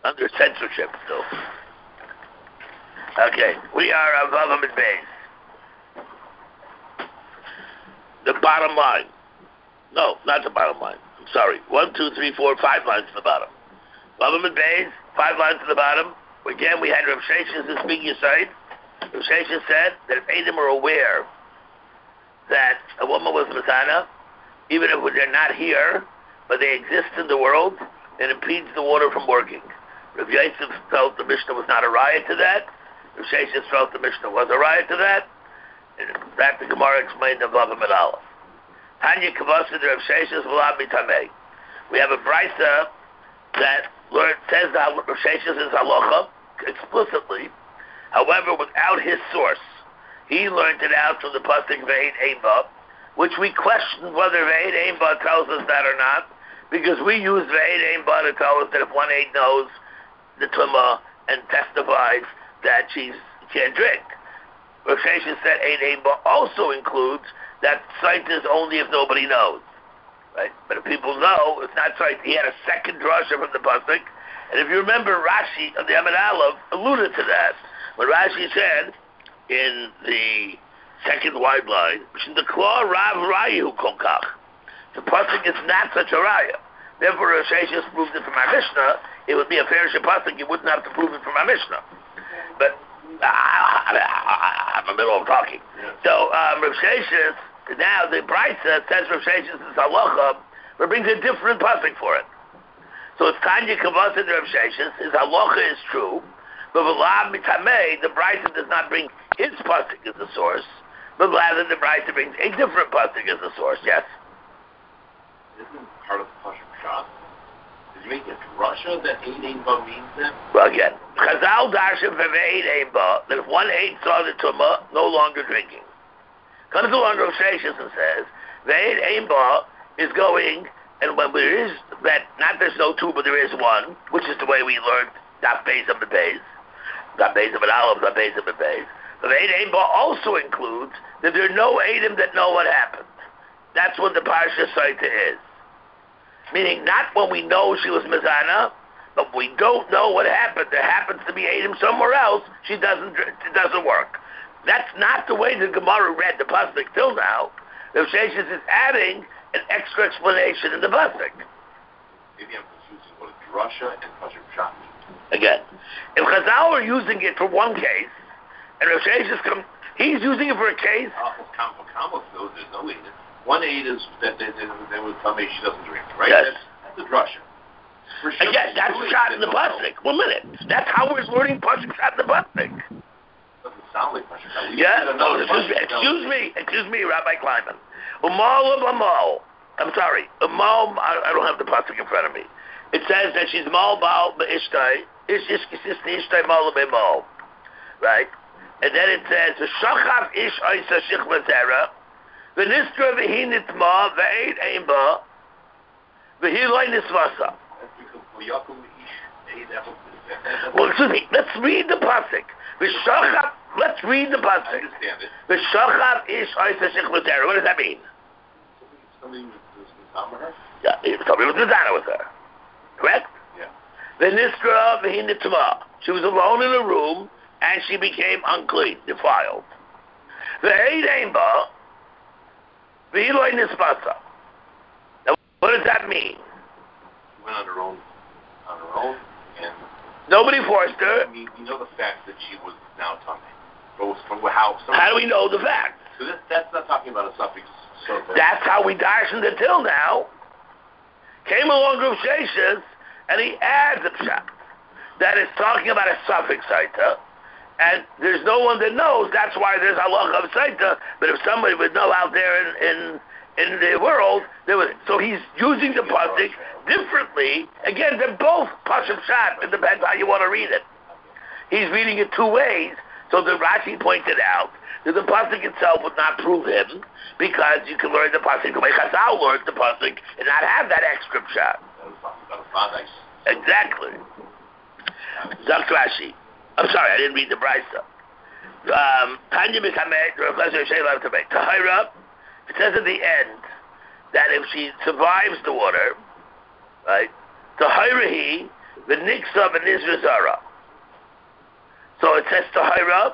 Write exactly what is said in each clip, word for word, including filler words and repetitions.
under censorship still. Okay, we are on Vavam and Beis. The bottom line. No, not the bottom line. I'm sorry. One, two, three, four, five lines to the bottom. Vavam and Beis, five lines to the bottom. Again, we had Rav Sheshes this big Yisayid. Rav Sheshes said that if Edom are aware that a woman was Mazana, even if they're not here, but they exist in the world, it impedes the water from working. Rav Yosef felt the Mishnah was not a riot to that. Rav Sheshes felt the Mishnah was a riot to that. And that the Gemara explained in Vavam and Aleph. Tanya Kavasid Rav Sheshes V'Lav Mitamei. We have a brisa that Lord says that Rav Sheshes is halacha explicitly. However, without his source, he learned it out from the pasuk Ve'ed Eimba, which we question whether Ve'ed Eimba tells us that or not, because we use Ve'ed Eimba to tell us that if one aid knows the tumah and testifies that she can't drink. Rav Sheshes said Eid Eimba also includes that sight is only if nobody knows, right? But if people know, it's not sight. He had a second drasha from the pasuk, and if you remember, Rashi of the Amid Aleph alluded to that when Rashi said in the second wide line, the Klaw Rav Rayu Kolkach. The pasuk is not such a raya. Therefore, Rav Sheshes proved it from our Mishnah. It would be a fair pasuk. You wouldn't have to prove it from our Mishnah, but. I'm in the middle of talking. So, um, Rav Sheshes, now the Brisa says Rav Sheshes is halacha, but brings a different pasuk for it. So it's Tanya Kavasid Rav Sheshes, his halacha is true, but V'Lav Mitamei, the Brisa does not bring his pasuk as the source, but rather the Brisa brings a different pasuk as the source, yes? Isn't part of the pasuk shot? Did you make it Russia that Eid Eimba means that? Well, again, Chazal Darshan for Eid Eimba, that if one Eid saw the Tumah, no longer drinking. Comes along Rav Sheshes and says, Eid Eimba is going, and when there is that, not there's no two, but there is one, which is the way we learned, not Beis of the Beis, not Beis of an Aleph, not Beis of the Beis. But Eid Eimba also includes that there are no Eidim that know what happened. That's what the Parsha Saita is. Meaning not when we know she was Mizana, but we don't know what happened. There happens to be Adam somewhere else. She doesn't. It doesn't work. That's not the way the Gemara read the pasuk till now. The Sheshes is adding an extra explanation in the pasuk. Maybe I'm confusing what a drasha and pasuk shot mean. Again, if Chazal are using it for one case, and Rav Sheshes come, he's using it for a case. Uh, Kama knows there's no Adam. One aid is that they, they, they would tell me she doesn't drink, right? Yes. That's, that's a drasha. Sure Again, that's shot in the pasuk. One minute. That's how we're learning pasuk shot in the pasuk. Doesn't sound like pasuk. Yeah. Oh, excuse me. Excuse me. Excuse me, Rabbi Kleinman. Umal of Amal. I'm sorry. Umal. I don't have the pasuk in front of me. It says that she's mal bal beishtai. Ish ish kisiste ishtai mal bemal. Right. And then it says v'shachaf ish oisa shichma zera. V'nistra v'hi nitma v'eid eimba v'hi loy nisvasa. Well, excuse me. Let's read the pasuk. V'shachaf. Let's read the pasuk. I understand it. V'shachaf ish oisa shichma zera. What does that mean? Somebody was Nizam with her? Yeah, somebody was Nizana with her. Correct? Yeah. V'nistra v'hi nitma. She was alone in a room and she became unclean, defiled. V'eid eimba. V'iloi nisvasa. Now, what does that mean? She went on her own, on her own, and nobody forced her. I mean, we know the fact that she was now tummy. But from how? How do we know the fact? So this, that's not talking about a suffix. So that's how we darshaned it till now. Came along Rav Sheshes, and he adds a pshat that is talking about a suffix saita. And there's no one that knows. That's why there's halacha of saita. But if somebody would know out there in in, in the world, there would. So he's using the pasuk differently. Again, they're both pasuk shot. It depends how you want to read it. He's reading it two ways. So the Rashi pointed out that the pasuk itself would not prove him because you can learn the pasuk the way Chazal learned the pasuk and not have that extra shot. Exactly. Zak Rashi. I'm sorry, I didn't read the Brisa. Um, Tanya Mikamet, Tahira, it says at the end that if she survives the water, right, Tahira he, V'niksa v'nizra zara. So it says tahira.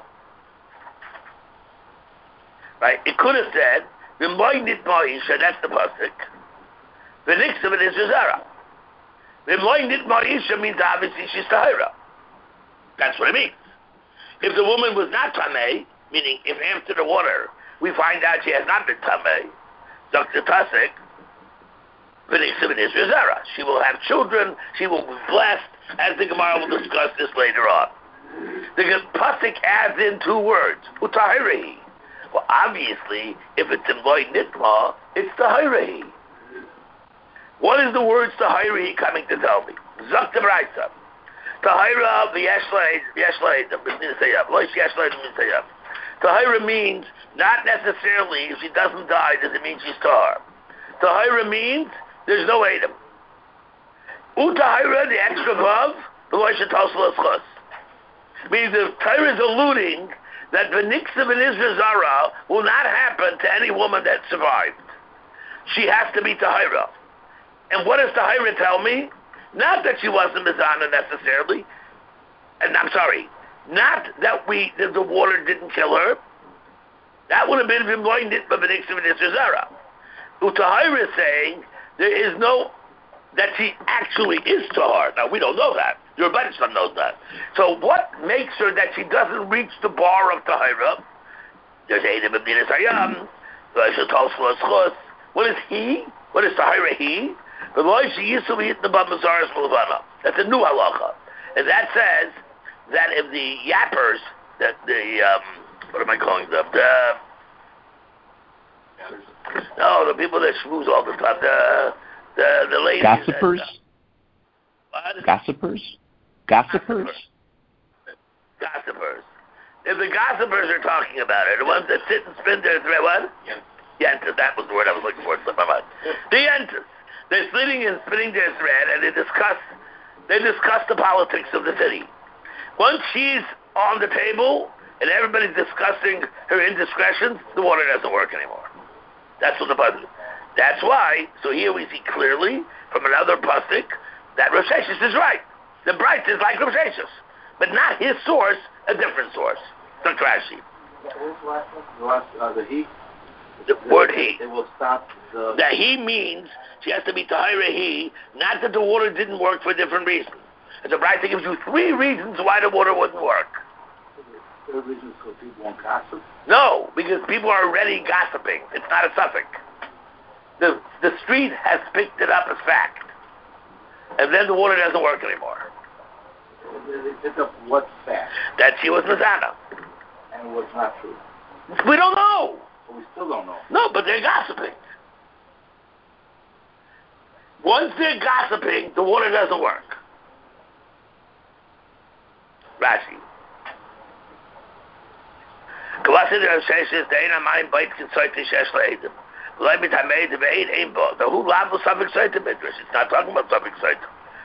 Right? It could have said v'moynit ma'isha. That's the pasuk. V'niksa v'nizra zara. V'moynit ma'isha means obviously she's tahira. That's what it means. If the woman was not tamei, meaning if after the water we find out she has not been tamei, Doctor Tasik, she will have children, she will be blessed, as the Gemara will discuss this later on. The Pasuk adds in two words, utahirahi. Well, obviously, if it's in loy nitma, it's tahirahi. What is the words tahirahi coming to tell me? Zok de Braisa. Tahira v'yeshlaid, v'yeshlaid, loish yeshlaid v'yeshlaid. Tahira means not necessarily if she doesn't die does it mean she's tahar. Tahira means there's no Adam. Utahira, the extra vav, the loish atosel eschos. Means the Tahira is alluding that v'niksa v'nizra zara will not happen to any woman that survived. She has to be tahira. And what does tahira tell me? Not that she wasn't mizana necessarily, and I'm sorry, not that we that the water didn't kill her. That would have been v'moynit v'niksa v'nizra zara. Utahira is saying there is no that she actually is tahar. Now we don't know that. Your Rebbeinu knows that. So what makes her that she doesn't reach the bar of tahira? There's Adam ibn Hayam. What is he? What is tahira he? That's a new halacha, and that says that if the yappers, that the um, what am I calling them? The no, the people that schmooze all the time. The the the ladies. Gossipers. That, uh, Gossipers. Gossipers. Gossipers. If the gossipers are talking about it, the ones that sit and spin their thread, what? Yes. Yentas. That was the word I was looking for. It slipped my mind. The yentas. They're sitting and spinning their thread, and they discuss they discuss the politics of the city. Once she's on the table and everybody's discussing her indiscretions, the water doesn't work anymore. That's what the pasuk. That's why. So here we see clearly from another pasuk that Rav Sheshes is right. The bright is like Rav Sheshes, but not his source, a different source. The Rashi. What's the last one? The last, uh, the he. The word he. It will stop the... That he means she has to be tahira he, not that the water didn't work for a different reason. And the Braita gives you three reasons why the water wouldn't work. The third reason is because people won't gossip? No, because people are already gossiping. It's not a suffix. The, the street has picked it up as fact. And then the water doesn't work anymore. They picked up what fact? That she was Mazana. And it was not true. We don't know. But we still don't know. No, but they're gossiping. Once they're gossiping, the water doesn't work. Rashi. It's not talking about suffix site.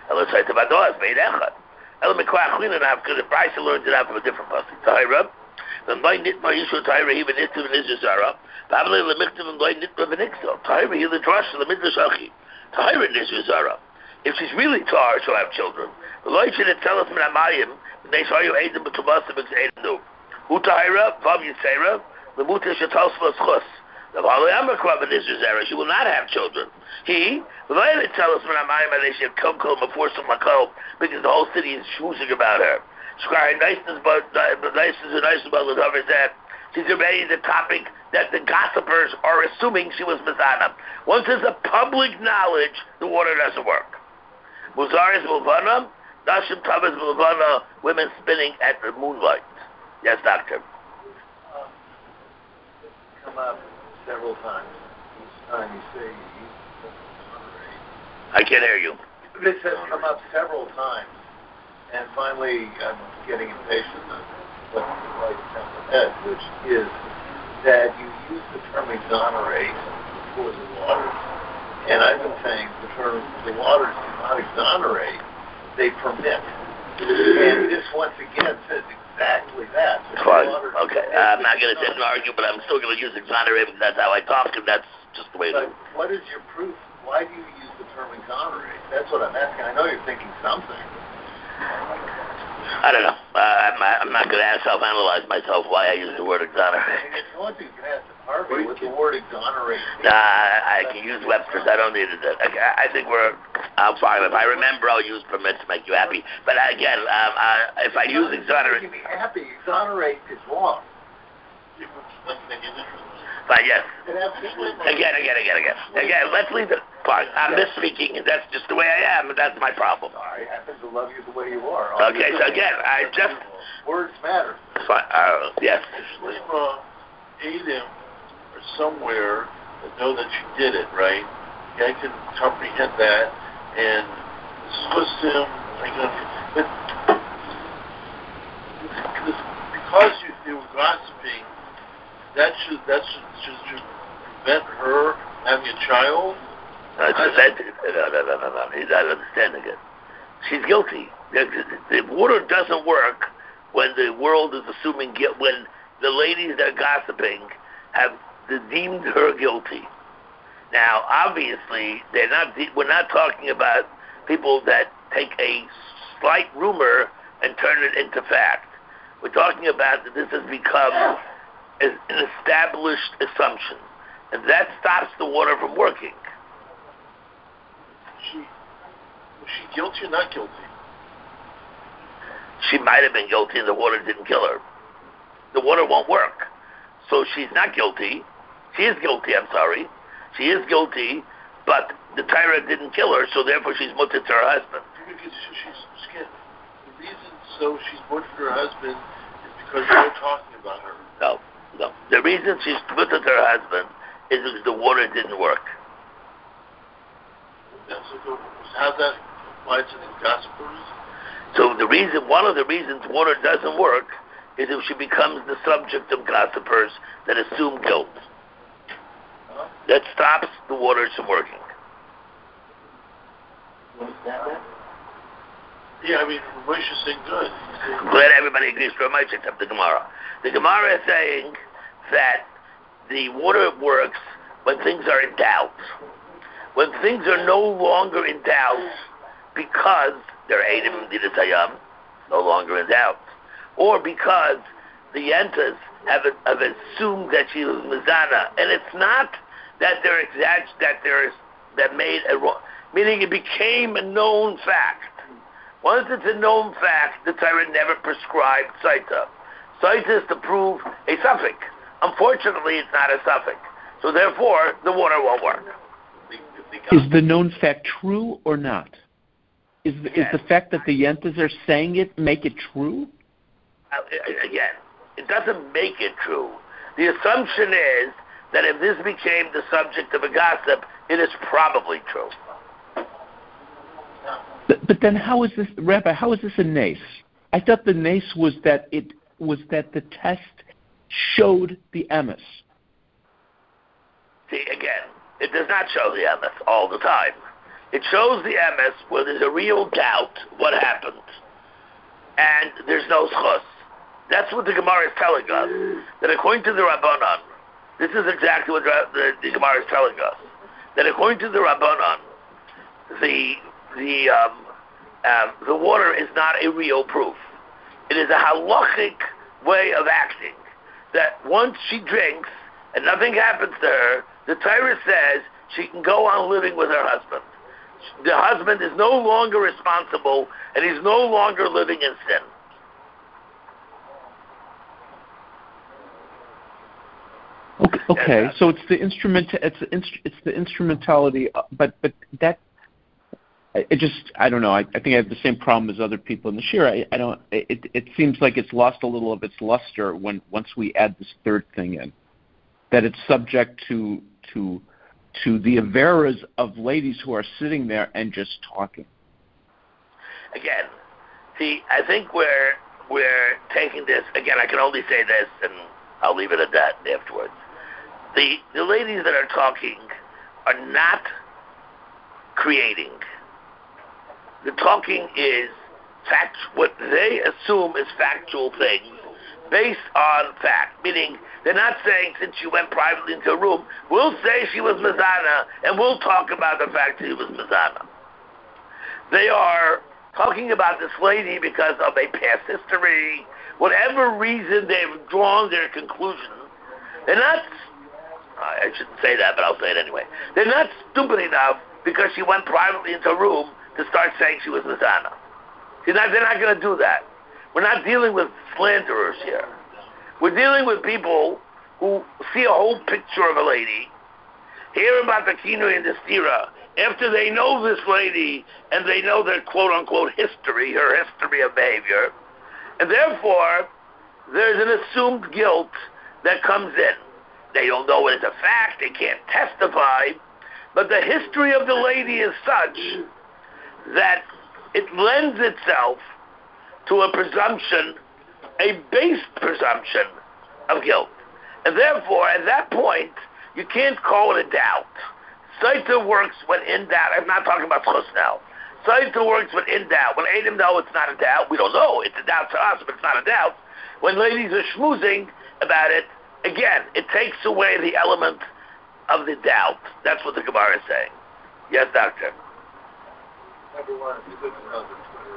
El Mekwa Chulin because the Bryce learned it out from a different pasuk. Tahira, the Loy Nitma Yishu Tahira even Nitma Nizazara, Pavle Lemiktiv and Loy Nitma Venixel. Tahira he the Drush the Midrash Achi. Tahira Nizazara. If she's really tar, she'll have children. The Loy should tell us Minamayim, they saw you Aiden B'Tumasim Exainu. Hu Tahira, Vav Yitzera, the Muta Shatos Vaschus. The Valayamekwa Nizazara, she will not have children. He, the Loy tell us Minamayim, they should come come before some Makol, because the whole city is schmoozing about her. Shkar niceness, but niceness and niceness about the cover that she's already the topic that the gossipers are assuming she was Mizana. Once there's a public knowledge, the water doesn't work. Muzaris Mulvana, Nashim Tavas Mulvana, women spinning at the moonlight. Yes, doctor. Um, come up several times. Each time you say you use the term I can't hear you. This has come up several times, and finally I'm getting impatient of what's the right attempt ahead, which is that you use the term exonerate for the waters. And I've been saying the term the waters do not exonerate, they permit. And this once again says exactly that. Fine. Okay. I'm not going to sit and argue, but I'm still going to use exonerate because that's how I talk, and that's just the way it is. What is your proof? Why do you use the term exonerate? That's what I'm asking. I know you're thinking something. I don't know. Uh, I'm, I'm not going to self-analyze myself why I use the word exonerate. If you want to, you can ask Harvey what the word exonerate means. Nah, I can use Webster's. I don't need it. I, I think we're. I'm fine. If I remember, I'll use permit to make you happy. But again, um, uh, if I use exonerate, you can be happy. Exonerate is wrong. Fine. Yes. Again, again, again, again, again. Let's leave it. Fine. I'm misspeaking, and that's just the way I am, and that's my problem. I happen to love you the way you are. Okay. So again, I just words matter. fine. Uh, yes. Shlema, Adam, or somewhere that know that you did it, right? I can comprehend that and dismiss him. I can, but this, because you, you were gossiping, that should that should, should, should prevent her having a child. No, it's prevented. No, no, no, no, no. He's not understanding it. She's guilty. The, the water doesn't work when the world is assuming guilt. When the ladies that are gossiping have deemed her guilty. Now, obviously, they're not. We're not talking about people that take a slight rumor and turn it into fact. We're talking about that this has become an established assumption, and that stops the water from working. She was she guilty or not guilty? She might have been guilty, and the water didn't kill her. The water won't work, so she's not guilty. She is guilty. I'm sorry. She is guilty, but the Torah didn't kill her, so therefore she's mutter to her husband. Because she's scared. The reason so she's mutter to her husband is because they're talking about her. No, no. The reason she's mutter to her husband is because the water didn't work. So how's that apply to these gossipers? So the reason, one of the reasons water doesn't work is if she becomes the subject of gossipers that assume guilt. That stops the waters from working. You understand that? Yeah, I mean, Moshe's saying good. I'm glad everybody agrees to Moshe except the Gemara. The Gemara is saying that the water works when things are in doubt. When things are no longer in doubt because they're Eidim Didasayam, no longer in doubt, or because the Yentas have, have assumed that she was Mizana, and it's not that they're exact, that there's that made a wrong, meaning it became a known fact. Once it's a known fact, the Torah never prescribed Saita. Saita is to prove a suffix. Unfortunately, it's not a suffix, so therefore the water won't work. Is the known fact true or not? Is the, yes. is the fact that the Yentas are saying it make it true? Uh, again, it doesn't make it true. The assumption is that if this became the subject of a gossip, it is probably true. But, but then how is this, Rabbi, how is this a nace? I thought the nace was that it was that the test showed the emes. See, again, it does not show the emes all the time. It shows the emes where there's a real doubt what happened, and there's no schus. That's what the Gemara is telling us, that according to the Rabbanan, this is exactly what the, the Gemara is telling us, that according to the Rabbanan, the the um, um, the water is not a real proof. It is a halachic way of acting, that once she drinks and nothing happens to her, the Torah says she can go on living with her husband. The husband is no longer responsible, and he's no longer living in sin. Okay, okay. So it's the instrument. It's the inst, it's the instrumentality. But but that it just I don't know. I, I think I have the same problem as other people in the shir. I, I don't. It it seems like it's lost a little of its luster when once we add this third thing in, that it's subject to to. to the averas of ladies who are sitting there and just talking. Again, see, I think we're we're taking this, again, I can only say this, and I'll leave it at that afterwards. The the ladies that are talking are not creating. The talking is fact, what they assume is factual things, based on fact, meaning they're not saying since she went privately into a room, we'll say she was Mizana, and we'll talk about the fact that she was Mizana. They are talking about this lady because of a past history, whatever reason they've drawn their conclusion, they're not, I shouldn't say that, but I'll say it anyway. They're not stupid enough because she went privately into a room to start saying she was Nizana. They're not, they're not going to do that. We're not dealing with slanderers here. We're dealing with people who see a whole picture of a lady, hear about the Kinui and the Stira, after they know this lady and they know their quote-unquote history, her history of behavior, and therefore there's an assumed guilt that comes in. They don't know it as a fact, they can't testify, but the history of the lady is such that it lends itself to a presumption, a based presumption of guilt. And therefore, at that point, you can't call it a doubt. Saita works when in doubt. I'm not talking about chus now. Saita works when in doubt. When Adam know it's not a doubt, we don't know. It's a doubt to us, but it's not a doubt. When ladies are schmoozing about it, again, it takes away the element of the doubt. That's what the Gemara is saying. Yes, doctor. Number one, it's good to know that Twitter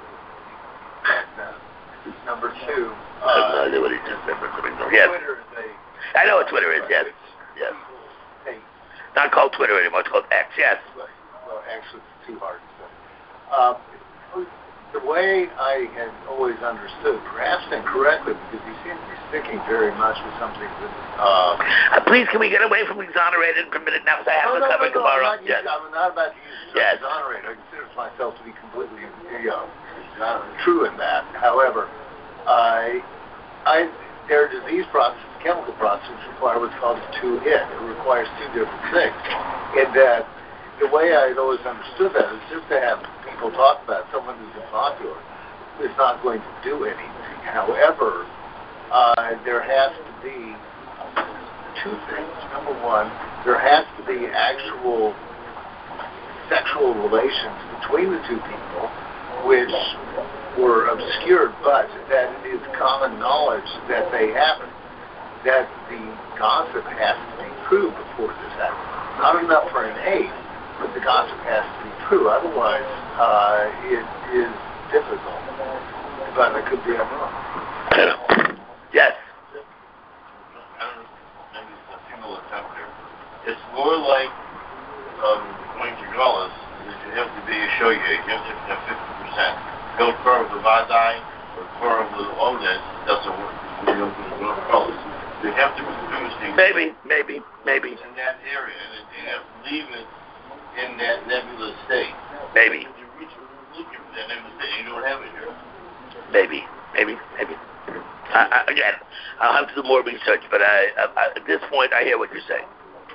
is uh, number two. Uh, I have no idea what he just said. Yes. Twitter is a... I know what Twitter is, yes. Yes. Hey. Not called Twitter anymore, it's called X, yes. Well, actually, it's too hard to say. Um, the way I had always understood, perhaps incorrectly, because he seems to be sticking very much with something that... Uh, uh, please, can we get away from exonerated for a minute now, because I have no, to no, cover no, no, tomorrow. I'm not, Yes. I'm not about to use the Yes. exonerated. I consider myself to be completely you know, uh, true in that. However, I... I their disease process, chemical process, require what's called a two-hit. It requires two different things. And that the way I'd always understood that is just to have people talk about it. Someone who's impopular is not going to do anything. However, uh, there has to be two things. Number one, there has to be actual sexual relations between the two people, which were obscured, but that it is common knowledge that they happen. That the gossip has to be true before this happens. Not enough for an aid, but the gossip has to be true. Otherwise, uh, it is difficult. But I could be wrong. Yes. I don't know, maybe it's a single attempt here. It's more like um, going to Gaulis, that you have to be a show you have to have fifty percent. Go for the Vadai or for the Odes doesn't work. You don't do the Gaulis. You have to produce things. Maybe, maybe, maybe. In that area, and you have to leave it in that nebulous state. Maybe. If you reach looking for that nebulous state, you don't have it here. Maybe, maybe, maybe. I, I, again, I'll have to do more research, but I, I, at this point, I hear what you're saying.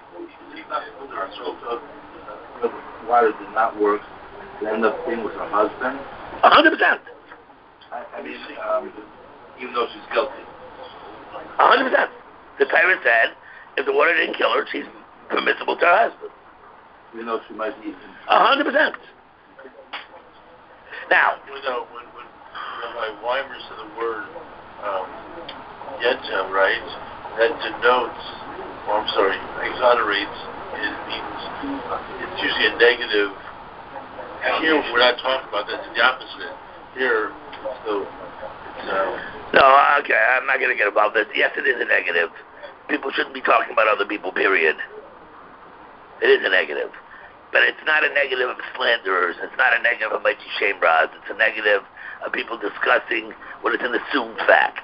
Why did it not work? They end up being with her husband. A hundred percent. I mean, um, even though she's guilty. A hundred percent. The parent said, if the water didn't kill her, she's permissible to her husband. Even though she might be. A hundred percent. Now. When, uh, when, when Rabbi Weimer said the word um, yetcha, right, that denotes, or I'm sorry, exonerates, it means it's usually a negative. Here, we're not talking about that. It's the opposite. Here, so it's. Uh, no, okay, I'm not going to get involved with this. Yes, it is a negative. People shouldn't be talking about other people, period. It is a negative. But it's not a negative of slanderers. It's not a negative of mighty shame rods. It's a negative of people discussing what is an assumed fact.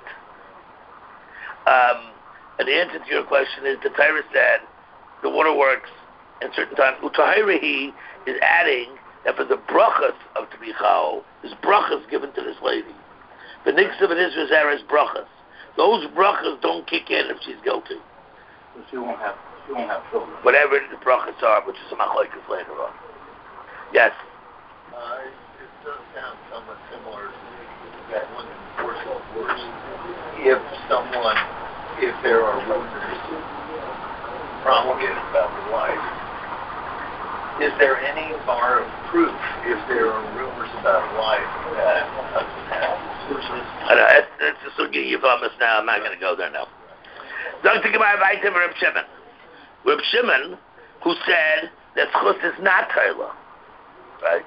Um, and the answer to your question is the Torah said the water works in certain times. Utahirahi is adding that for the brachas of Tbichao, there's brachas given to this lady. The Nixiv and Israel is brachas. Those brachas don't kick in if she's guilty. So she won't have, she won't have children. Whatever the brachas are, which is a machlokes later on. Yes. Uh, it, it does sound somewhat similar to that one in worse and worse. If someone, if there are rumors promulgated about the wife, is there any bar of proof if there are rumors about a wife that husband has? I know, that's, that's a sugi you promised now. I'm not going to go there now. Doctor Gemara Vaitim Reb Shimon. Reb Shimon, who said that chus is not Torah, right?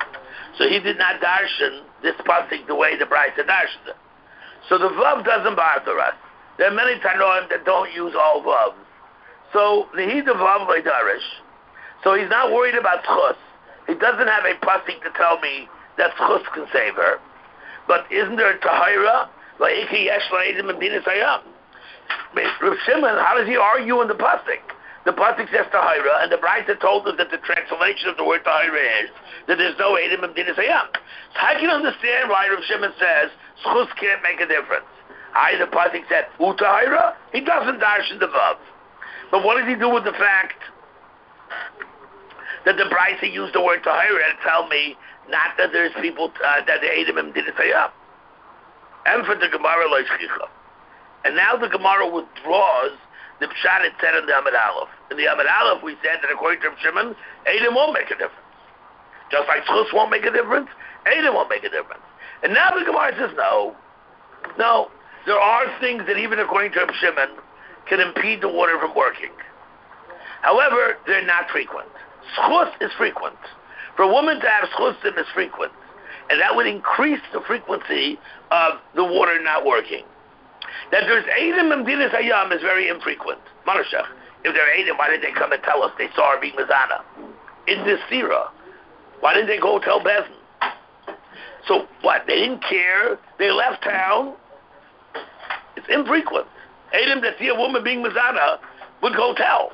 So he did not darshan this pasuk the way the Braisa darshaned it. So the vav doesn't bother us. There are many Tanoim that don't use all vavs. So the he the vav darish. So he's not worried about schus. He doesn't have a pasuk to tell me that schus can save her. But isn't there a tahira? La'iki yesh la'edim and binas hayam. Rav Shimon, how does he argue in the pasuk? The pasuk says tahira, and the Braisa told us that the translation of the word tahira is that there's no edim and binas hayam. So I can understand why Rav Shimon says schus can't make a difference. I, the pasuk said utahira, he doesn't darshan the vav. But what does he do with the fact that the Braisa used the word tahira to tell me not that there's people uh, that the edim and binas hayam? And for the Gemara lo shchicha. And now the Gemara withdraws the pshat it said in the Amud Aleph. In the Amud Aleph, we said that according to Rav Shimon, Eidim won't make a difference. Just like Schus won't make a difference, Eidim won't make a difference. And now the Gemara says, no, no, there are things that even according to Rav Shimon can impede the water from working. However, they're not frequent. Schus is frequent. For a woman to have Schusim is frequent. And that would increase the frequency of the water not working. That there's Eidim and Dinas Hayam is very infrequent. Manashach. If they're Eidim, why didn't they come and tell us they saw her being Mazana? In this Sira. Why didn't they go tell Bezin? So what? They didn't care. They left town. It's infrequent. Eidim that see a woman being Mazana would go tell.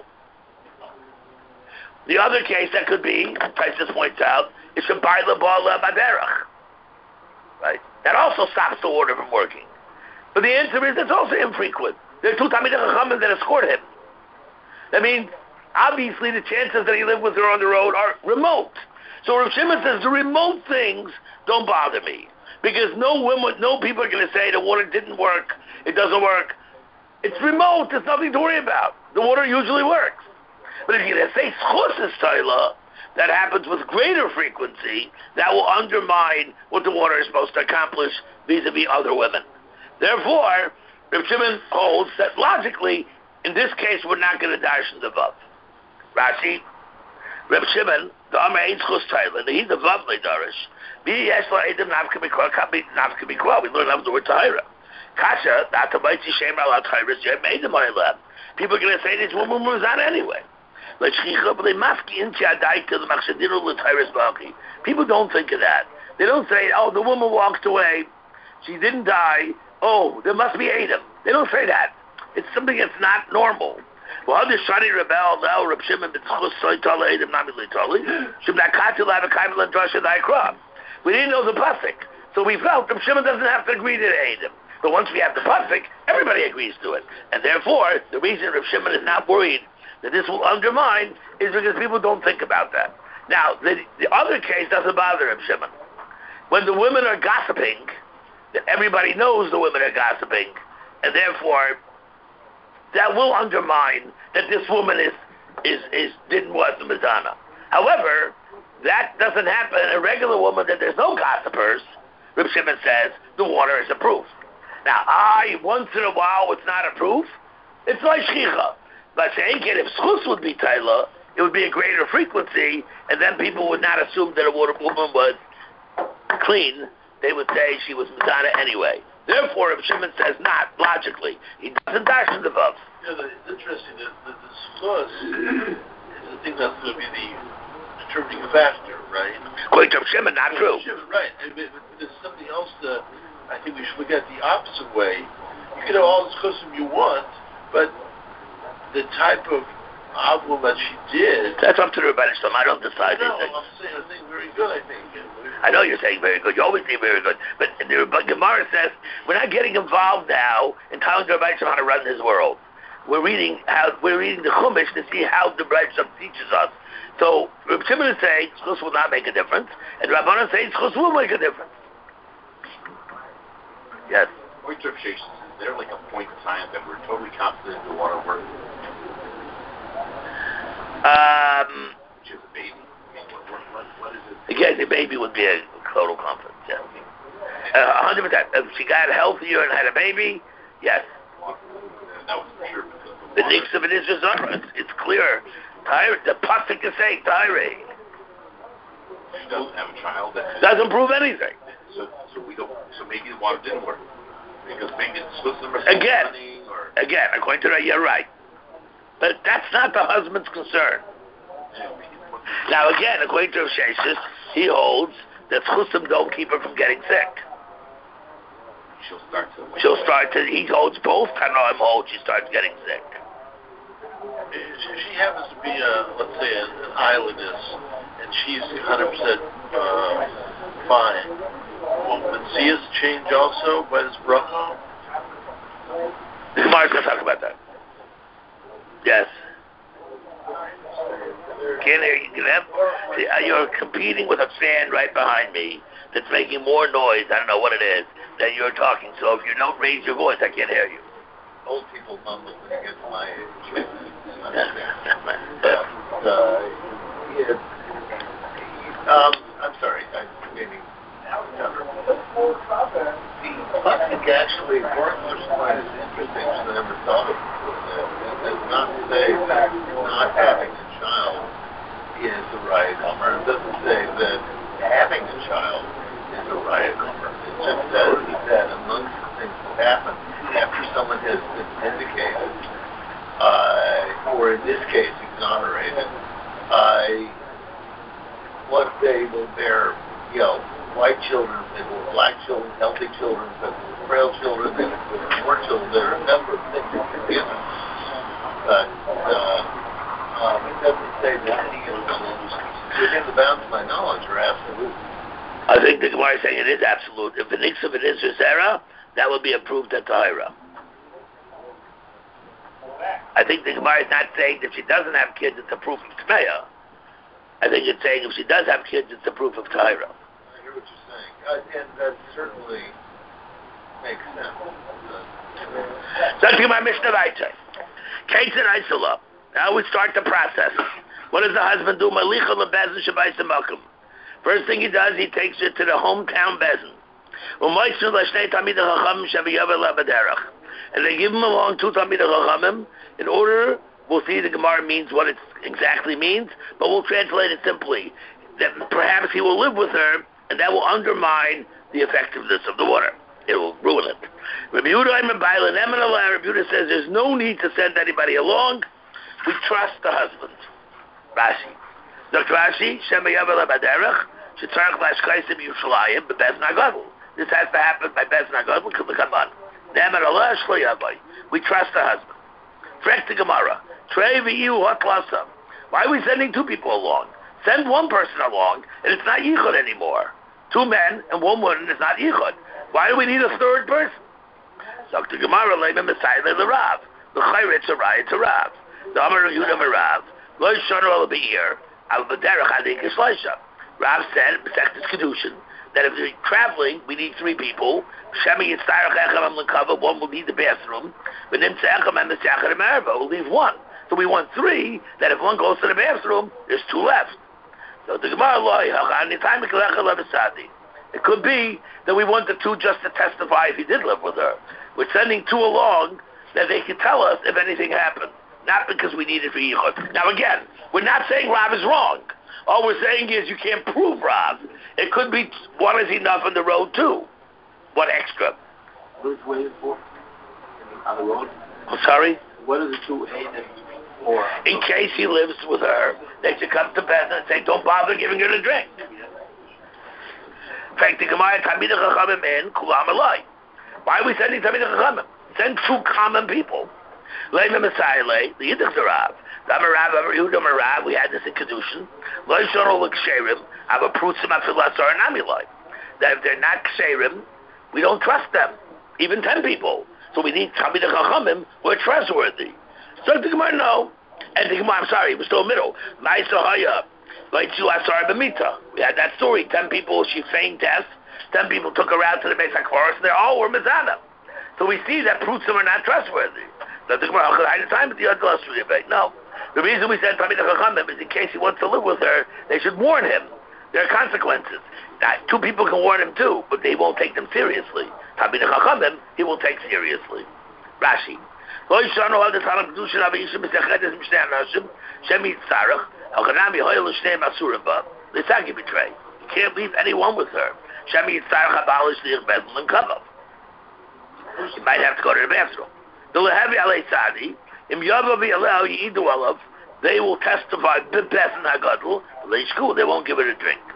The other case that could be, Tysus points out, is Shabayla Bala Baderach. Right? That also stops the water from working. But the answer is it's also infrequent. There are two Talmidei Chachamim that escort him. That means, obviously, the chances that he lived with her on the road are remote. So Rav Shimon says the remote things don't bother me. Because no women, no people are going to say the water didn't work, it doesn't work. It's remote, there's nothing to worry about. The water usually works. But if you're going to say schus is Taila, that happens with greater frequency, that will undermine what the water is supposed to accomplish vis-a-vis other women. Therefore, Rav Shimon holds that logically, in this case, we're not going to darshan the vav. Rashi, Rav Shimon, the Amar Ein Schus Taila, he's the vav leidarish. Vi yesh la edim nafka mikwa, kabi nafka mikwa. We learn the word tahira. Kasha, not to bite shem ala tahiris, you made them on lab. People are going to say this woman was on anyway. People don't think of that. They don't say, oh, the woman walked away, she didn't die, oh, there must be Adam. They don't say that. It's something that's not normal. We didn't know the pasuk, so we felt Reb Shimon doesn't have to agree to Adam. But once we have the pasuk, everybody agrees to it. And therefore, the reason Reb Shimon is not worried that this will undermine is because people don't think about that. Now, the, the other case doesn't bother Reb Shimon. When the women are gossiping, that everybody knows the women are gossiping, and therefore, that will undermine that this woman is is is didn't was the Madonna. However, that doesn't happen in a regular woman that there's no gossipers. Reb Shimon says the water is a proof. Now, I once in a while it's not a proof. It's like shchicha. But saying it, if schus would be Taila, it would be a greater frequency, and then people would not assume that a water woman was clean. They would say she was Madonna anyway. Therefore, if Shimon says not, logically, he doesn't dash in the vav. Yeah, but it's interesting that the, the schus is the thing that's going to be the determining factor, right? According to Shimon, not true. Shimon, right. And, but, but there's something else that I think we should look at the opposite way. You can have all the schusim you want, but the type of avul that she did... That's up to the Rebbeinu Shalom. I don't decide no, anything. No, I'm saying, I'm saying very good, I think. I know you're saying very good. You always say very good. But the but Gemara says, we're not getting involved now in telling the Rebbeinu Shalom how to run this world. We're reading how we're reading the Chumash to see how the Rebbeinu Shalom teaches us. So, Reb Shimon is saying, schus will not make a difference, and Rabbanan is saying, schus will make a difference. Yes? Point of is there like a point in time that we're totally confident the water works? Um, Which is a baby? I mean, what, what, what, what is it? Again, the baby would be a total confidence, yes. Uh, one hundred percent. If she got healthier and had a baby, yes. And that was for sure because of The the water. next of it is just it's, it's clear. Tyre, the pasuk is saying Tyre. she doesn't have a child. That doesn't prove anything. So, so we don't. So maybe the water didn't work because maybe it's Muslim or again. Money or, again, according to that, you're right, but that's not the husband's concern. Now, again, according to Rav Sheshes, he holds that chusim don't keep her from getting sick. She'll start to. She'll start to. He holds both. Tanoim holds she starts getting sick. If she happens to be a, let's say, an, an islandess, and she's one hundred percent uh, fine, will Metzias change also by this bracha? The Gemara's going to talk about that. Yes. Can't hear you. Can have, see, uh, you're competing with a fan right behind me that's making more noise. I don't know what it is than you're talking. So if you don't raise your voice, I can't hear you. Old people mumble when you get to my age. but, uh, yeah, um, I'm sorry, I'm meaning the Pasuk actually, Baruch Line is interesting, which I never thought of before. It does not say that not having a child is a riot comer. It doesn't say that having a child is a riot comer. It just says that amongst the things that happen after someone has been vindicated, uh, or in this case exonerated, uh, what they will bear, you know, white children, they will black children, healthy children, they will frail children, they will bear more children. There are a number of things that can be given. But uh, um, it doesn't say that any of them, within the bounds of my knowledge, are absolute. I think the Gemara is saying it is absolute. If the nix of it is Zera, that will be approved at Tahira. I think the Gemara is not saying that if she doesn't have kids, it's a proof of Tmeya. I think it's saying if she does have kids, it's a proof of Tahira. I hear what you're saying. Uh, and that certainly makes sense. So to my Mishnah Vayter. Kate and Isala. Now we start the process. What does the husband do? Malicha lebezin shabayis makom. First thing he does, he takes her to the hometown bezin. And they give him along two Talmidei Chachamim in order, we'll see the Gemara means what it exactly means, but we'll translate it simply, that perhaps he will live with her, and that will undermine the effectiveness of the water. It will ruin it. Rabbi Yehuda says there's no need to send anybody along. We trust the husband. Rashi. Doctor Rashi, Shema Yavel Abaderech, Shetzarech Lashkaisim Yushalayim, Bebez Nagadl. This has to happen by Bez Nagadl, come on. We trust the husband. Frek the Gemara. Why are we sending two people along? Send one person along, and it's not Yichud anymore. Two men and one woman is not Yichud. Why do we need a third person? So the Gemara Leimen Messiah the Rav. The Chayritz a riot to Rav. The Amar Yehuda Rav. Lo Yishanu Al Be'ir Al B'derech Hadik Yishleisha. Rav said, B'sechtes Kedushin, that if we're traveling, we need three people. Shemi Yitzarech Echem Am L'Kava, one will need the bathroom. But Nimtze Echem Am L'Sechar Emerva, we'll leave one. So we want three, that if one goes to the bathroom, there's two left. So the Gemara Loi, it could be that we want the two just to testify if he did live with her. We're sending two along that they can tell us if anything happened. Not because we need it for Yichud. Now again, we're not saying Rav is wrong. All we're saying is you can't prove Rav. It could be one is enough on the road too. What extra? What is waiting for? On the road? I'm sorry? What is the two aid for? In case he lives with her, they should come to bed and say, don't bother giving her the drink. In fact, the Gemara Talmidei Chachamim in Kulam Alai. Why are we sending Talmidei Chachamim? Send two common people. Leimah Messiah Lei, the Yiddich Rav. Damarav, Yehuda Marav, we had this in Kedushin. Lo Yishonu L'Ksherim, Ava Prutzim Afilasar and Amilai. That if they're not Ksherim, we don't trust them. Even ten people. So we need Talmidei Chachamim who are trustworthy. So the Gemara, no. And the Gemara, I'm sorry, it was still middle. Ma'isa Haya, Loitzu Asar B'mita. We had that story. Ten people, she feigned death. Ten people took her out to the Beis HaKvaros, and they all were Mizana. So we see that Prutzim are not trustworthy. So the Gemara, time at the Yad No. The reason we said Talmidei Chachamim is in case he wants to live with her, they should warn him. There are consequences. Now, two people can warn him too, but they won't take them seriously. Talmidei Chachamim, he will take seriously. Rashi. Lo Yishanu Al Detanam Kedushin Avayishim Misechedes Mishnei Anashim Shem Yitzarech Al Chanami Hoyel L'Shnei Masurim Ba L'Sagi B'Trei. You can't leave anyone with her. You might have to go to the bathroom. They will testify, they won't give her a drink.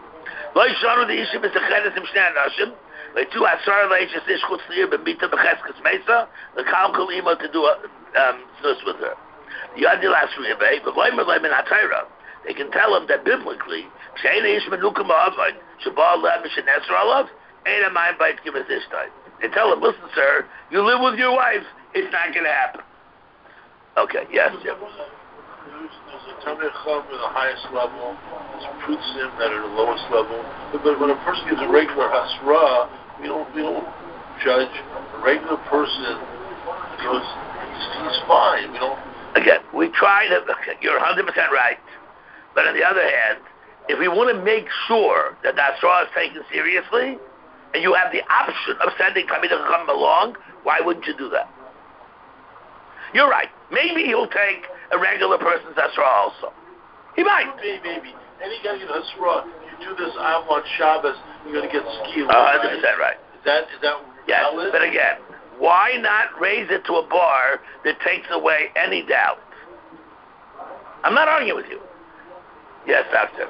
They do asar leishes ish chutz liir b'mita b'cheskes mesa. The kalkul imo to do um snus with her. Yadil asri abay v'loimer loimer hatayra. They can tell him that biblically, she'ena ish menukim ha'avon shabal lem shenesra alav ain't a mind bite give us this time. They tell him, listen, sir, you live with your wife, it's not going to happen. Okay, yes, Jim. There's, there's a Talmid Chacham at the highest level. There's Prutzim that are the lowest level. But, but when a person gives a regular hasra, we don't we don't judge. A regular person goes, he's, he's fine. We don't. Again, we try to. You're one hundred percent right. But on the other hand, if we want to make sure that the hasra is taken seriously, and you have the option of sending Talmid Chacham along, why wouldn't you do that? You're right. Maybe he'll take a regular person's Hasra also. He might. Maybe, maybe. Any guy in Hasra, you do this Am on Shabbos, you're going to get skill. one hundred percent right. Is that, is that yes, valid? But again, why not raise it to a bar that takes away any doubt? I'm not arguing with you. Yes, Doctor.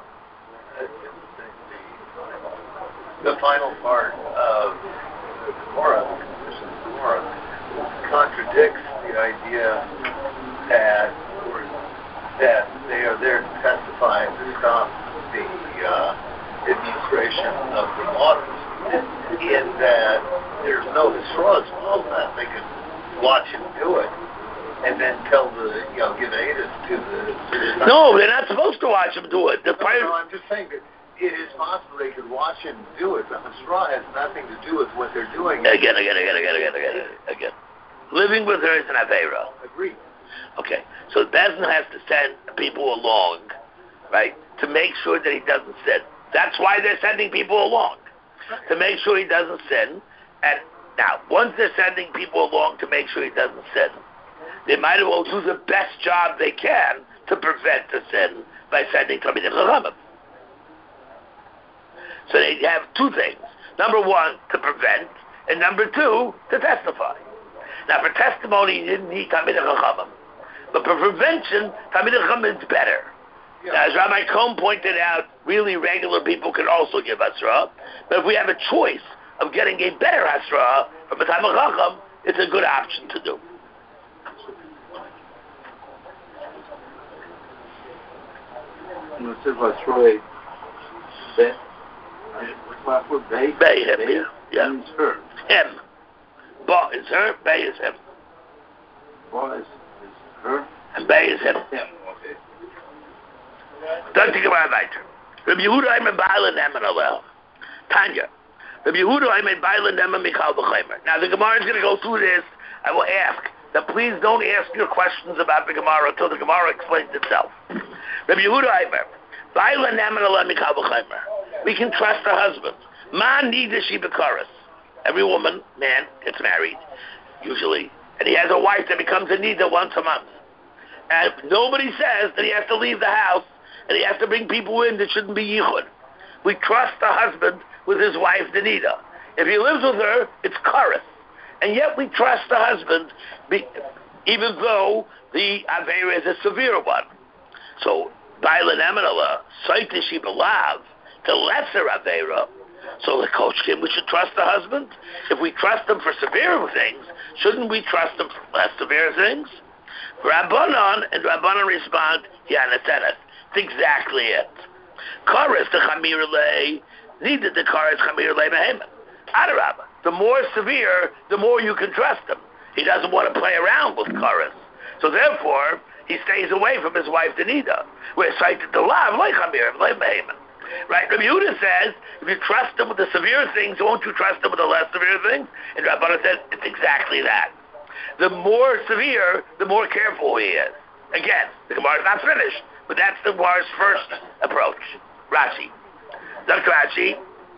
The final part of the Gemara, the Gemara, contradicts the idea that or that they are there to testify to stop the uh, administration of the waters, in that there's no Hisra involved in that. They could watch him do it and then tell the, you know, give Aedis to the... To the no, they're not supposed to watch him do it. The no, no, I'm just saying that it is possible they could watch him do it. The Hasra has nothing to do with what they're doing. Again, again, again, again, again, again, again. Living with her is an Aveira. Agreed. Okay, so Bezdin has to send people along, right, to make sure that he doesn't sin. That's why they're sending people along, to make sure he doesn't sin. And now, once they're sending people along to make sure he doesn't sin, they might as well do the best job they can to prevent the sin by sending Talmid Chachamim. So they have two things. Number one, to prevent, and number two, to testify. Now, for testimony, you didn't need Talmid Chachamim. But for prevention, Talmid Chachamim is better. Yeah. Now, as Rabbi Cohn pointed out, really regular people can also give Hasra. But if we have a choice of getting a better Hasra from a Talmid Chacham, it's a good option to do. You said Hasra, Bay, what's my Bay? Bay, him, yeah. yeah. Means her. Him. Ba is her, Bay is him. Ba is, is her? And Bay is him. Him, okay. Don't think about it. Rabbi Yehuda, I'm a Bailan Eman Alel. Tanya. Rabbi Yehuda, I'm a Bailan Eman Mikal B'chaymer. Now, the Gemara is going to go through this. I will ask that please don't ask your questions about the Gemara until the Gemara explains itself. Rabbi Yehuda, I'm a Bailan Eman Alel Mikal B'chaymer. We can trust our husbands. Ma nida she b'karas. Every woman, man, gets married, usually, and he has a wife that becomes a nida once a month. And nobody says that he has to leave the house and he has to bring people in that shouldn't be yichud. We trust the husband with his wife, the nida. If he lives with her, it's karas. And yet we trust the husband, be, even though the aveira is a severe one. So, bailan emanala, saita she belav, the lesser aveira. So the coach we should trust the husband. If we trust him for severe things, shouldn't we trust him for less severe things? Rabbanon, and Rabbanon respond, yeah, Nasenet. It's exactly it. Karas the chamir lay, needed the karas chamir lay behemoth. Adarabba, the more severe, the more you can trust him. He doesn't want to play around with karas. So therefore, he stays away from his wife, Denida. We're cited the lav, like chamir, like behemoth. Right? Rabbi Yehuda says, if you trust him with the severe things, won't you trust him with the less severe things? And Rabbanan says, it's exactly that. The more severe, the more careful he is. Again, the Gemara is not finished, but that's the Gemara's first approach. Rashi. Doctor Rashi,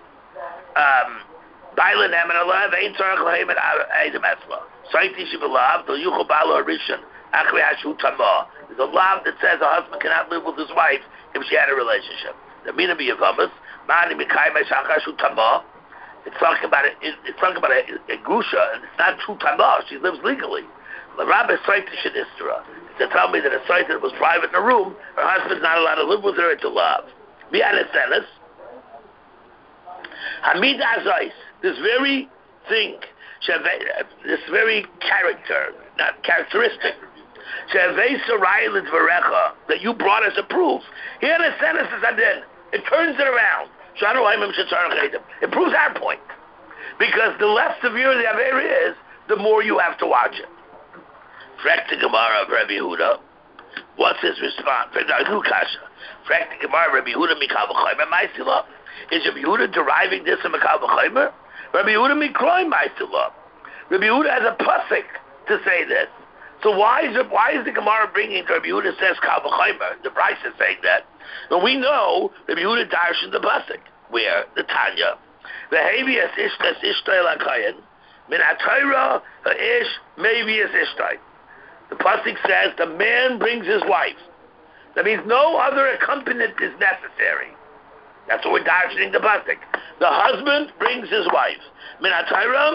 um, Bailan Emanalav, Ein Tzarech Lahem et Eidem Etzla. Saiti Shivalav, Del Yuchel Balo Rishon, Achri Hashu Tamah. There's a law that says a husband cannot live with his wife if she had a relationship. The Mina B'Yavamas, Mani Mikai Meshachashu Tama. It's talking about it. It's talking about a, a Gusha, and it's not true Tama. She lives legally. The Rabbi Saita Shadistra. To tell me that a Saita was private in a room, her husband's not allowed to live with her and to love. Mi'anesenes. Hamid Azais. This very thing, this very character, not characteristic, that you brought as a proof. Here in a sentence is then it turns it around. It proves our point. Because the less severe the Avera is, the more you have to watch it. Frek the Gemara of Rabbi Yehuda. What's his response? Frek the Gemara of Rabbi Yehuda Mikal V'chaymer Ma'asila. Is Rabbi Yehuda deriving this from Mikal V'chaymer? Rabbi Yehuda Mikroy Ma'asila. Rabbi Yehuda has a pasuk to say this. So why is it, why is the Gemara bringing Rabbi Yehuda says Kal V'chaymer? The Bryce is saying that. But we know Rabbi Yehuda darshan the pasuk where the Tanya V'hevias ishtas ishtay lakayin min atayra ha'ish mevias ishtay. The pasuk says the man brings his wife. That means no other accompaniment is necessary. That's what we're darshaning the pasuk. The husband brings his wife. Min atayra.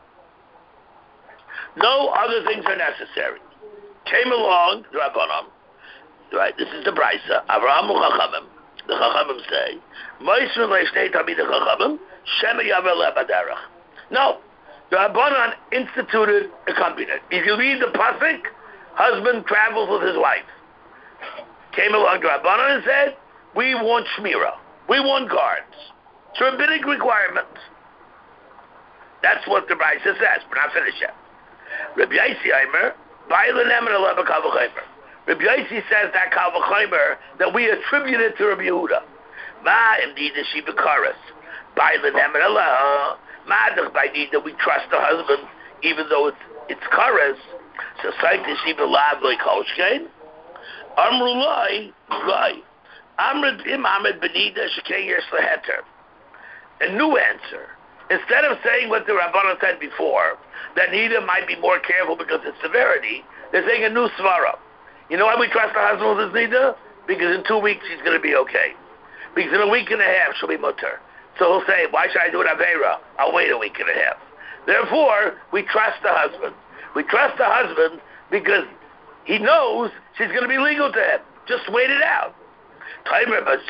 No other things are necessary. Came along, the Rabbanon, right, this is the Brisa, Avraham Chachamim, the Chachamim say, Moisrin le'shnei tamid Chachamim, Shema yaver le'baderach. No, the Rabbanon instituted a accompaniment. If you read the pasuk, husband travels with his wife. Came along the Rabbanon and said, we want shmira, we want guards. It's a rabbinic requirement. That's what the Brisa says. We're not finished yet. Rabbi Yaisi Aimer, Bailan Emer Aleba Kal V'chaymer. Rabbi Yaisi says that Kal V'chaymer that we attribute it to Rabbi Yehuda. Ma indeed she bekaras. Bailan Emer Aleba. Ma by need that we trust the husband even though it's it's karas. So Saita she belav like Kolshkein. Amru Lai Lai. Amrad Im Ahmed Benida Shekei Yesh Leheter. A new answer. Instead of saying what the Rabbanon said before, that Nida might be more careful because of severity, they're saying a new svara. You know why we trust the husband with his Nida? Because in two weeks he's going to be okay. Because in a week and a half she'll be mutter. So he'll say, why should I do it Aveira? I'll wait a week and a half. Therefore, we trust the husband. We trust the husband because he knows she's going to be legal to him. Just wait it out. There's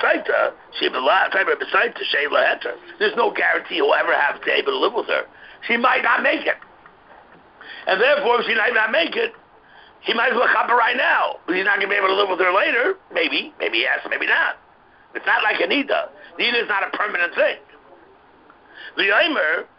no guarantee he'll ever have to be able to live with her. She might not make it. And therefore, if she might not make it, he might as well chop her right now. But he's not going to be able to live with her later. Maybe. Maybe yes, maybe not. It's not like a Nida. Nida is not a permanent thing. And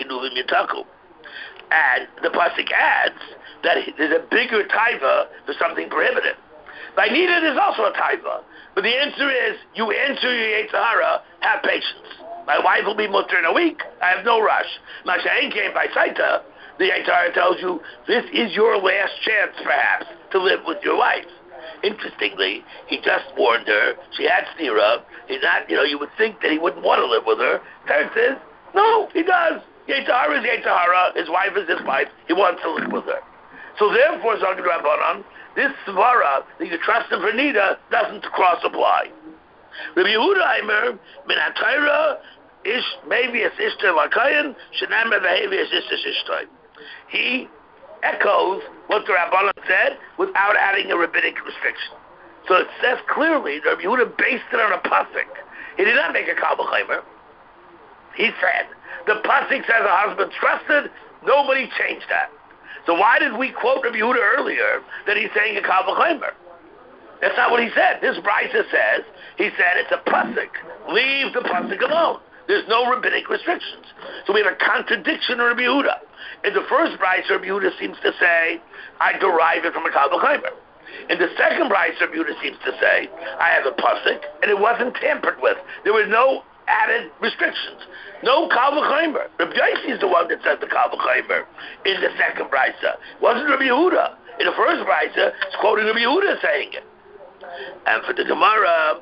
the pasuk adds that there's a bigger taiva for something prohibited. By Nida, there's also a taiva. But the answer is, you answer your Yetzer Hara, have patience. My wife will be mutter in a week. I have no rush. Masha'en came by Saita. The Yetzer Hara tells you, this is your last chance, perhaps, to live with your wife. Interestingly, he just warned her. She had stira. He's not, you know, you would think that he wouldn't want to live with her. Terence says, no, he does. Yetzer Hara is Yetzer Hara. His wife is his wife. He wants to live with her. So therefore, Zagid Rabbanan, this svara that you trust him for Nida doesn't cross apply. Rabbi Yehuda Aimer, min atayra ish maybe as ishter lakayin shenam behavi as ishter ishter. He echoes what the Rabbanan said without adding a rabbinic restriction. So it says clearly that Rabbi Yehuda based it on a pasuk. He did not make a kal v'chaymer. He said the pasuk says a husband's trusted. Nobody changed that. So why did we quote Rabbi Yehuda earlier that he's saying a kal v'chaymer? That's not what he said. This Brisa says, he said it's a pasuk. Leave the pasuk alone. There's no rabbinic restrictions. So we have a contradiction in Rabbi Yehuda. In the first Brisa, Rabbi Yehuda seems to say, I derive it from a kal v'chaymer. In the second Brisa, Rabbi Yehuda seems to say, I have a pasuk, and it wasn't tampered with. There were no added restrictions. No kal v'chaymer. Rabbi Yaisi is the one that said the kal v'chaymer in the second Brisa. It wasn't Rabbi Yehuda. In the first Brisa, it's quoting Rabbi Yehuda saying it. And for the Gemara,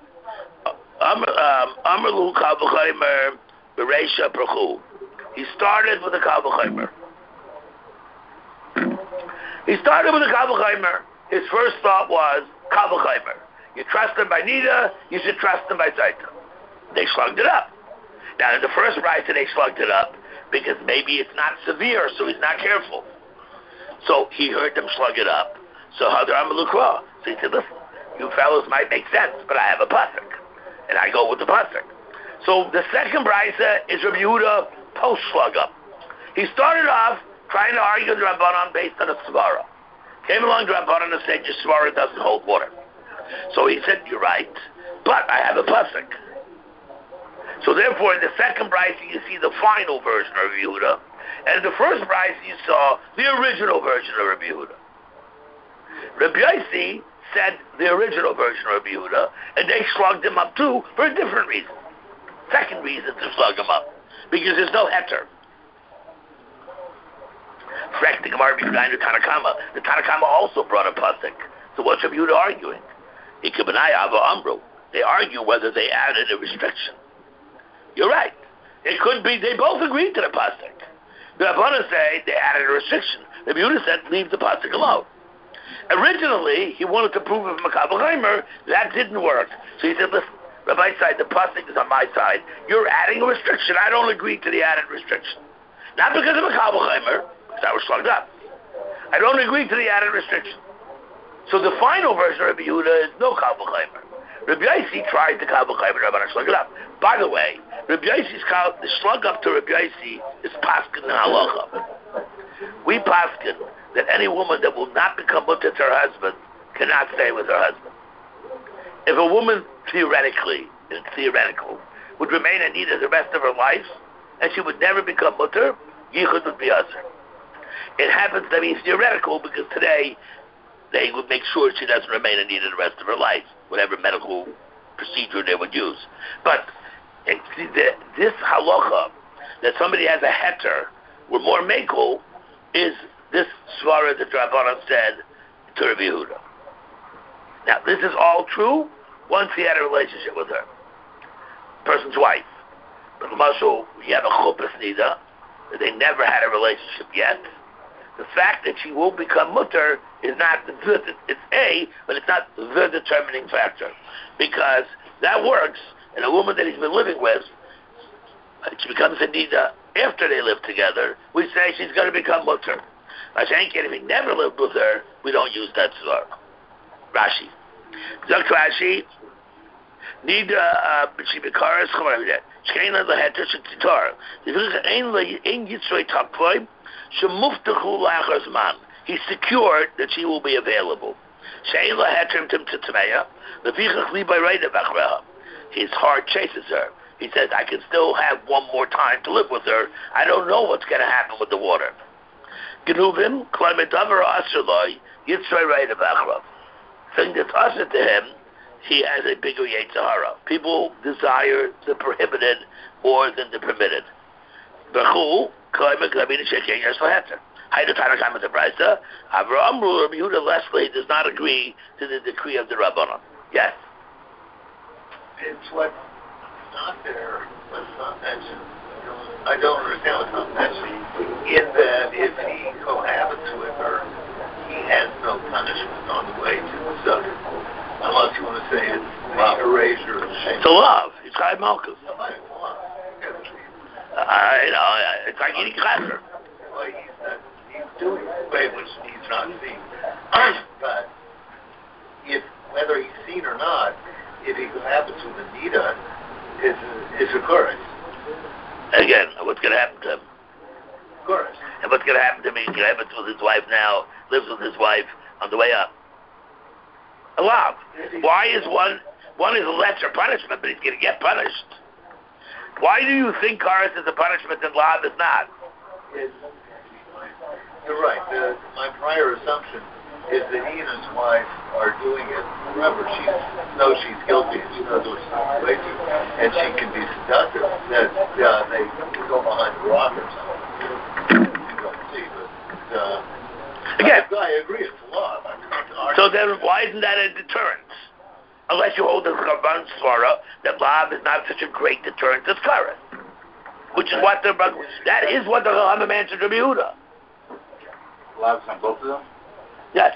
Amrlu kal v'chaymer b'reisha prachu. He started with the kal v'chaymer. He started with the kal v'chaymer. His first thought was kal v'chaymer. You trust him by Nida, you should trust him by Zaita. they slugged it up. Now, in the first brisa, they slugged it up because maybe it's not severe, so he's not careful. So he heard them slug it up. So Hadram Lukra. So he said, listen, you fellows might make sense, but I have a pasuk, and I go with the pasuk. So the second brisa is Rabbi Yehuda post slug up. He started off trying to argue the Rabbanan based on a svara. Came along the Rabbanan and said, your svara doesn't hold water. So he said, you're right, but I have a pasuk. So therefore, in the second brisa, you see the final version of Rabbi Yehuda, and in the first brisa, you saw the original version of Rabbi Yehuda. Rabbi Yossi said the original version of Rabbi Yehuda, and they slugged him up too for a different reason. Second reason to slug him up, because there's no heter. Correct, the Gemara behind the Tanakama. The Tanakama also brought a pasuk. So what's Rabbi Yehuda arguing? They argue whether they added a restriction. You're right. It could be they both agreed to the pasuk. The Rabbanan say they added a restriction. Rabbi Yehuda said leave the pasuk alone. Originally, he wanted to prove of Makabel Chaimer. That didn't work. So he said, listen, Rabbi side, the pasuk is on my side. You're adding a restriction. I don't agree to the added restriction. Not because of Makabel Chaimer, because I was slugged up. I don't agree to the added restriction. So the final version of Rabbi Yehuda is no Kabel Chaimer. Rabbi Yossi tried to Kabel Chaimer, Rabbanan slug it up. By the way, Rabbi Yossi's the slug up to Rabbi Yossi is paskin and halacha. We paskin that any woman that will not become mutter to her husband cannot stay with her husband. If a woman theoretically, in theoretical, would remain in need the rest of her life, and she would never become mutter, yichud would be usher. It happens to be theoretical because today they would make sure she doesn't remain in need the rest of her life, whatever medical procedure they would use. But it, the, this halacha, that somebody has a heter, or more mekel, is this svara that Rabbanan said to Rabbi Yehuda. Now, this is all true once he had a relationship with her, person's wife. But Mashal, you have a chuppah nida, that they never had a relationship yet. The fact that she will become mutter is not the, it's a, but it's not the determining factor. Because that works, and a woman that he's been living with, she becomes a nida after they live together, we say she's going to become mutter. Mashenkin, if he never lived with her, we don't use that svar. Rashi. Zok Rashi, nida b'shibikaras chamaravide. Shkeina leheter shetitar. Ein yitzrei takvoy. He secured that she will be available. His heart chases her. He says, I can still have one more time to live with her. I don't know what's going to happen with the water. Thing that's usher to him, he has a bigger Yetzirah. People desire the prohibited more than the permitted. Avraham Rabbi Yehuda Leslie does not agree to the decree of the Rabbanan. Yes? It's what's not there, what's not mentioned. I don't understand what's not mentioned. In that if he cohabits with her, he has no punishment on the way to the sucker. Unless you want to say it's the erasure of shame. It's a love. It's Chai Malkus. It's a love. Uh, you know, it's like eating cracker. Well, he's not, he's doing it, way which he's not seen. But if whether he's seen or not, if he happens with Anita, it's it's occurrence. Again, what's going to happen to him? Occurrence. And what's going to happen to me? He's going to happen with his wife now. Lives with his wife on the way up. A love. Why is one? One is a lesser punishment, but he's going to get punished. Why do you think Karas is a punishment and Lav is not? It's, you're right. The, my prior assumption is that he and his wife are doing it. Remember, she knows she's guilty and she knows what she's on the way to, and she can be seductive. That uh, they go behind the rock or something. You don't see, but uh, again, I, I agree. It's a law. I'm not so then, why isn't that a deterrent? Unless you hold the Rabban Svara, that Lav is not such a great deterrent as Karas. Which is what the that is what the Rambam answered to Yehuda. Lav is on both of them? Yes.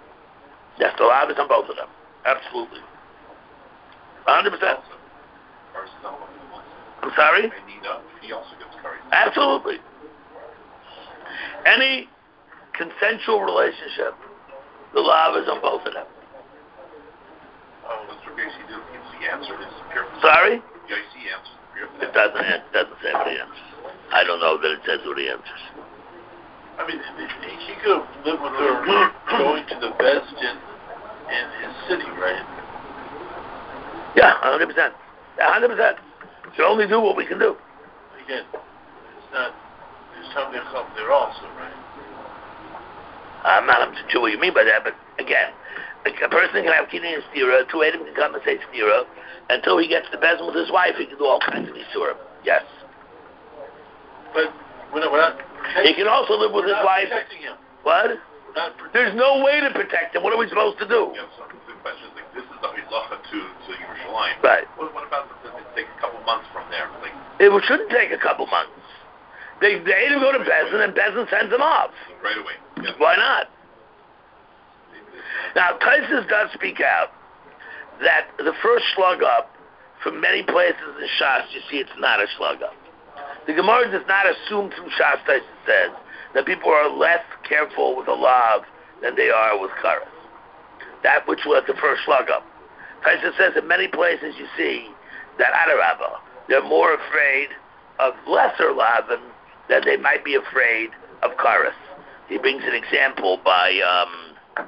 Yes, the Lav is on both of them. Absolutely. one hundred percent. Cars is up on the month. I'm sorry? I need up. He also gets cars. Absolutely. Any consensual relationship, the law is on both of them. Oh, Mister Gacy did. He answered his pure. Sorry? Gacy answers the pure. It doesn't, it doesn't say what he answers. I don't know that it says what he answers. I mean, he could have lived with her going to the best in, in his city, right? Yeah, one hundred percent. Yeah, one hundred percent. We can only do what we can do. Again, it's not, there's something come there also, right? I'm not sure what you mean by that, but again, a person can have kidney and stira, two Adam can come and say stira, until he gets the bezin with his wife, he can do all kinds of isurim. Yes. But we're not, we're not he can also live with his wife. Protecting him. What? We're not protecting There's no way to protect him. What are we supposed to do? Yeah, so the question is like, this is the halacha to to Yerushalayim. Right. What, what about the, it take a couple months from there? Like it shouldn't take a couple months. They they either go to right Bezin and Bezin sends them off. Right away. Yeah. Why not? Now, Taisus does speak out that the first slug up, from many places in Shas, you see it's not a slug up. The Gemara does not assume through Shas, Taisus says, that people are less careful with a lav than they are with karas. That which was the first slug up. Taisus says in many places you see that Adarabah, they're more afraid of lesser lavin than they might be afraid of karas. He brings an example by um,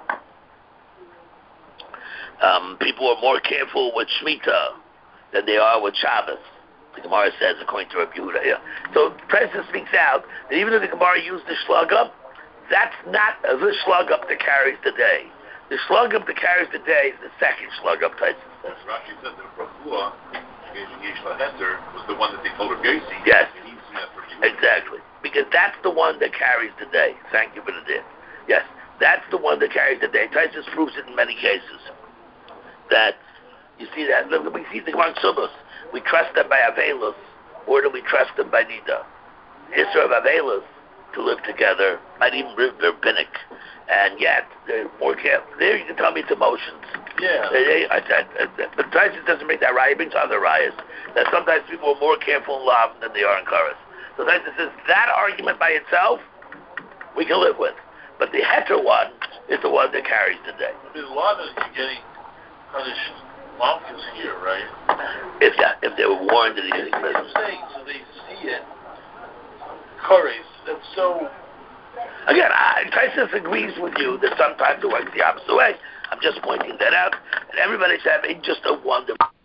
um, people are more careful with Shemitah than they are with Shabbos. The Gemara says, according to Rabbi Yehuda. Yeah. So Taisus speaks out that even if the Gemara used the slug up, that's not the slug up that carries the day. The slug up that carries the day is the second slug up, Taisus says. Rashi said that Rafua, Yeshla Heter, was the one that they told Rabbi Yossi. Yes. Exactly. Because that's the one that carries the day. Thank you for the dip. Yes. That's the one that carries the day. Taisus proves it in many cases. That, you see that, we see the Gemara Subos. We trust them by Avelus, or do we trust them by Nida? Isra of Avelus, to live together, might even live rabbinic, and yet they're more careful. There you can tell me it's emotions. Yeah. They, I said, but Taisus doesn't make that right. He brings other rayas that sometimes people are more careful in love than they are in karas. So Taisus says that argument by itself we can live with, but the heter one is the one that carries the day. I mean, a lot of you getting punished. Malchus here, right? If that, if they were warned that he didn't I'm saying, so they see it. Curries, that's so. Again, I, Taisus agrees with you that sometimes it works the opposite way. I'm just pointing that out, and everybody's having just a wonderful.